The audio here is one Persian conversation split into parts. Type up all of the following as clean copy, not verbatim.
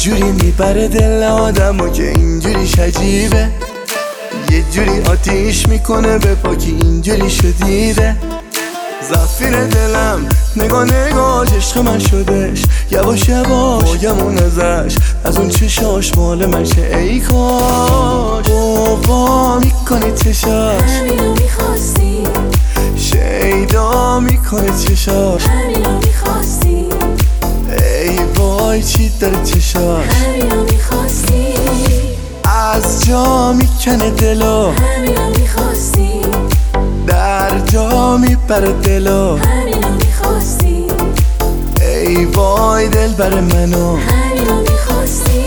جوری میبره دل آدمو که اینجوریش عجیبه، یه جوری آتیش میکنه به پاکی اینجوری شدیده. زفیر دلم نگاه نگاش عشق من شدش، یواش یواش باگمون ازش، از اون چشاش مال من شه ای کاش. بابا میکنه چشاش همینو میخواستی، شیدا میکنه چشاش همینو میخواستی، ای وای چی داره چشاش، همینو میخواستی، از جا میکنه دلو، همینو میخواستی، در جا میبره دلو، همینو میخواستی، ای وای دل بر منو. همینو میخواستی.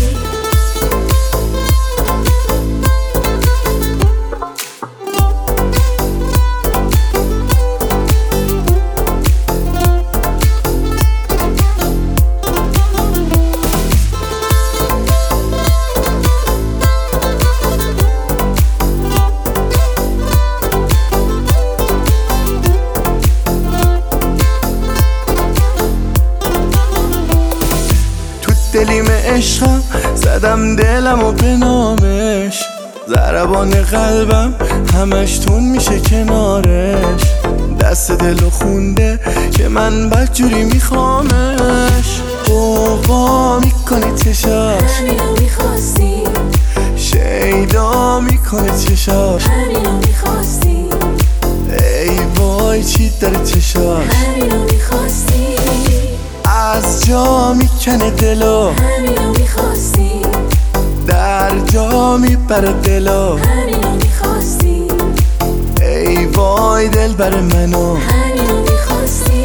دلیم عشقم زدم دلم و به نامش، ضربان قلبم همش تون میشه کنارش، دست دلو خونده که من بدجوری میخوامش. بابا میکنه چشاش همینو میخواستی، شیدا میکنه چشاش، همینو میخواستی، ای وای چی داره چشاش، همینو میخواستی، از جا میکنه دلو، همینو میخواستی، در جا میبره دلو، همینو میخواستی، ای وای دل بر منو. همینو میخواستی.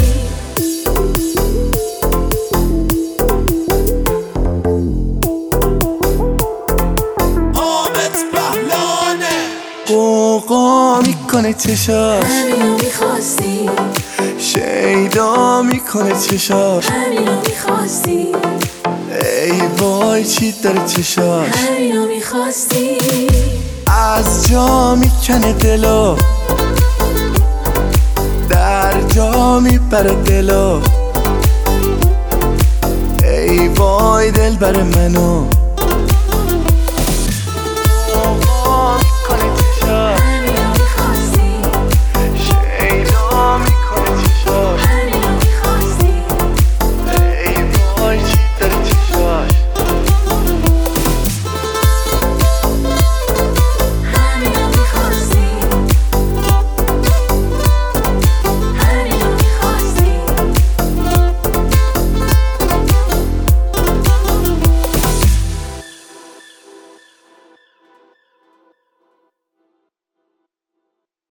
قوقا میکنه چشاش همینو میخواستی، شیدا میکنه چشاش، همینو میخواستی، ای وای چی داره چشاش، همینو میخواستی، از جا میکنه دلو، در جا میبره دلو، ای وای دل بر منو.